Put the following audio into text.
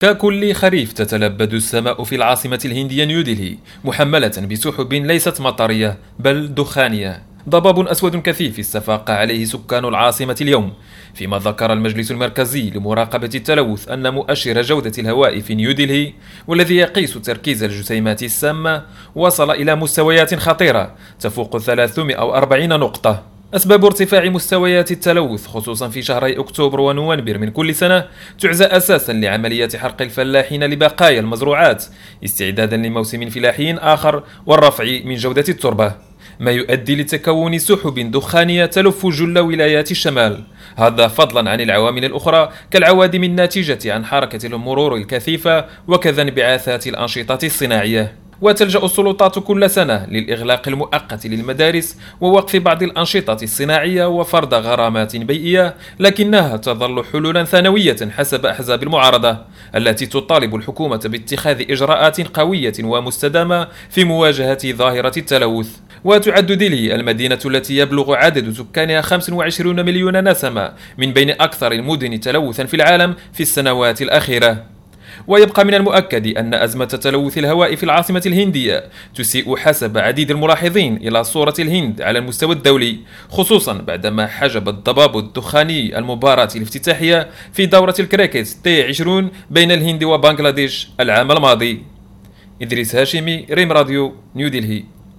ككل خريف تتلبد السماء في العاصمة الهندية نيودلهي محملة بسحب ليست مطرية بل دخانية. ضباب أسود كثيف استفاق عليه سكان العاصمة اليوم، فيما ذكر المجلس المركزي لمراقبة التلوث أن مؤشر جودة الهواء في نيودلهي، والذي يقيس تركيز الجسيمات السامة، وصل إلى مستويات خطيرة تفوق 340 نقطة. أسباب ارتفاع مستويات التلوث خصوصا في شهري أكتوبر ونوفمبر من كل سنة تعزى أساسا لعملية حرق الفلاحين لبقايا المزروعات استعدادا لموسم فلاحي آخر والرفع من جودة التربة، ما يؤدي لتكون سحب دخانية تلف جل ولايات الشمال، هذا فضلا عن العوامل الأخرى كالعوادم الناتجة عن حركة المرور الكثيفة وكذا انبعاثات الأنشطة الصناعية. وتلجأ السلطات كل سنة للإغلاق المؤقت للمدارس ووقف بعض الأنشطة الصناعية وفرض غرامات بيئية، لكنها تظل حلولا ثانوية حسب أحزاب المعارضة التي تطالب الحكومة باتخاذ إجراءات قوية ومستدامة في مواجهة ظاهرة التلوث. وتعد دلهي المدينة التي يبلغ عدد سكانها 25 مليون نسمة من بين أكثر المدن تلوثا في العالم في السنوات الأخيرة. ويبقى من المؤكد أن أزمة تلوث الهواء في العاصمة الهندية تسيء حسب عديد الملاحظين إلى صورة الهند على المستوى الدولي، خصوصا بعدما حجب الضباب الدخاني المباراة الافتتاحية في دورة الكريكت T20 بين الهند وبنغلاديش العام الماضي. إدريس هاشمي، ريم راديو، نيودلهي.